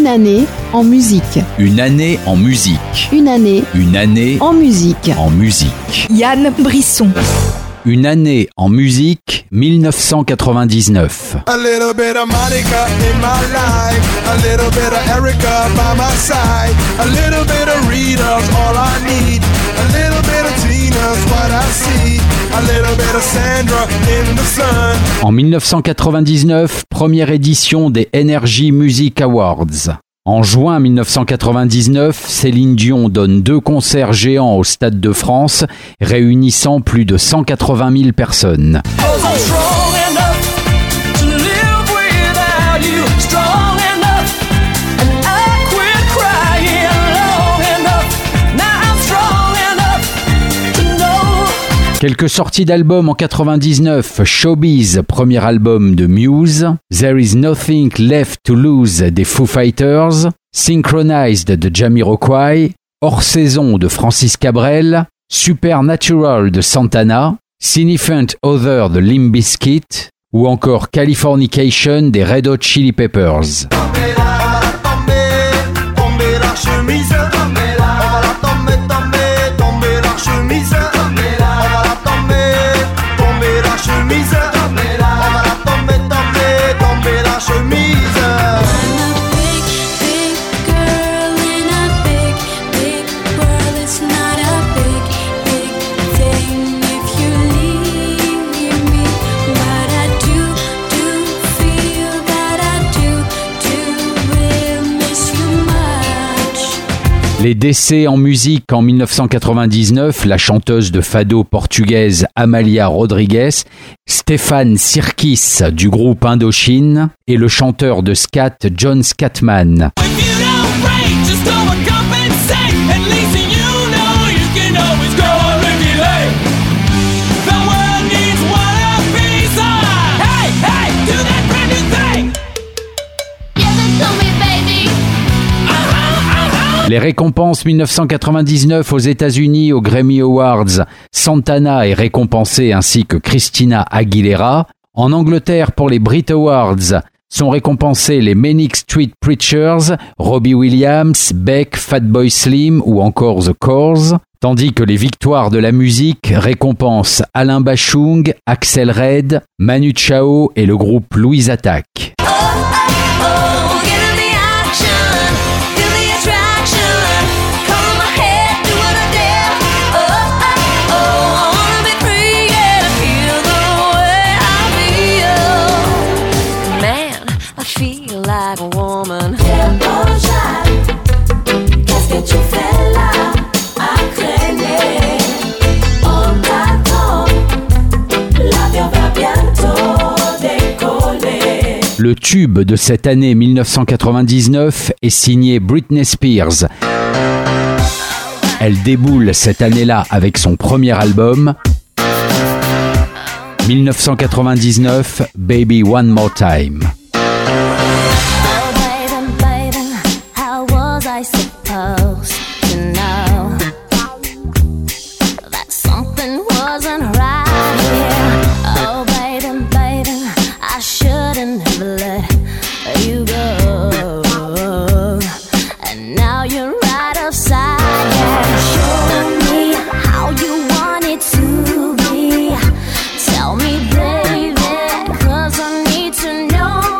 année en musique. Une année en musique. Une année. Une année en musique. En musique. Yann Brisson. Une année en musique, 1999. A little bit of Monica in my life, a little bit of Erica by my side, a little bit of Rita's all I need, a little bit of Tina's what I see, a little bit of Sandra in the sun. En 1999, première édition des Energy Music Awards. En juin 1999, Céline Dion donne 2 concerts géants au Stade de France, réunissant plus de 180 000 personnes. Quelques sorties d'albums en 99, Showbiz, premier album de Muse, There Is Nothing Left to Lose des Foo Fighters, Synchronized de Jamiroquai, Hors Saison de Francis Cabrel, Supernatural de Santana, Significant Other de Limp Bizkit ou encore Californication des Red Hot Chili Peppers. Les décès en musique en 1999, la chanteuse de fado portugaise Amália Rodrigues, Stéphane Sirkis du groupe Indochine et le chanteur de scat John Scatman. Les récompenses 1999 aux États-Unis aux Grammy Awards, Santana est récompensé ainsi que Christina Aguilera. En Angleterre, pour les Brit Awards, sont récompensés les Manic Street Preachers, Robbie Williams, Beck, Fatboy Slim ou encore The Corrs, tandis que les victoires de la musique récompensent Alain Bachung, Axel Red, Manu Chao et le groupe Louise Attaque. Le tube de cette année 1999 est signé Britney Spears. Elle déboule cette année-là avec son premier album. 1999, Baby One More Time. Tell me, baby, 'cause I need to know.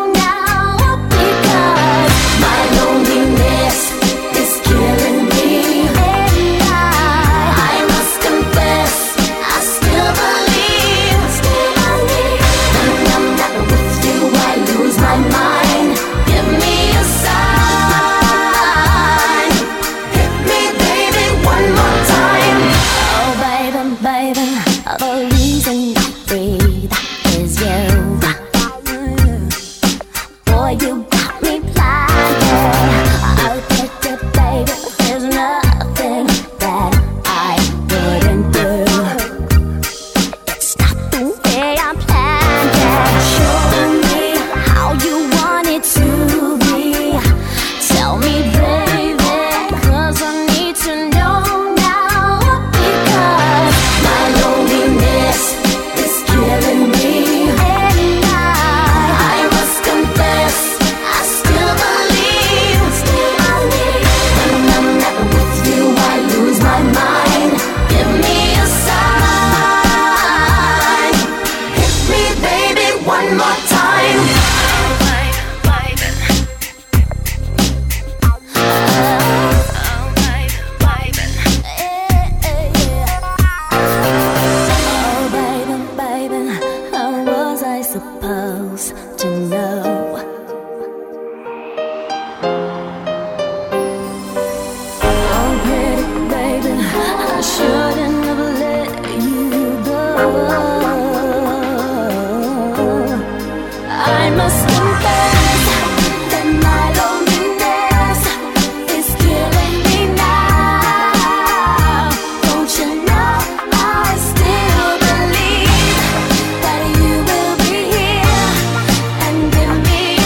needs to know. Oh, pretty baby, I shouldn't have let you go. I must confess that my loneliness is killing me now. Don't you know I still believe that you will be here and give me a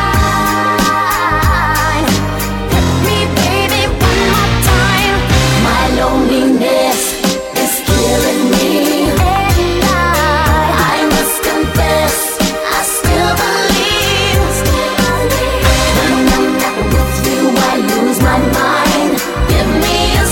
sign. Hit me, baby, one more time. My loneliness is killing me, and I must confess I still believe. When I'm not with you, I lose my mind. Give me a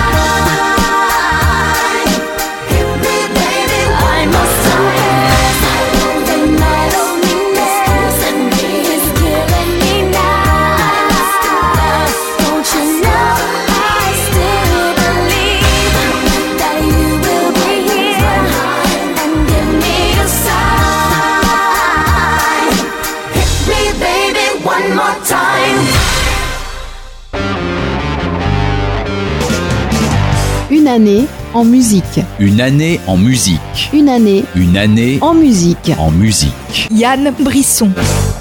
sign. Hit me, baby, I must confess that my loneliness is killing me now. Don't you know I still believe that you will be here and give me a sign. Hit me, baby, one more time. Une année en musique. Une année en musique. Une année Une année en musique. en musique. Yann Brisson.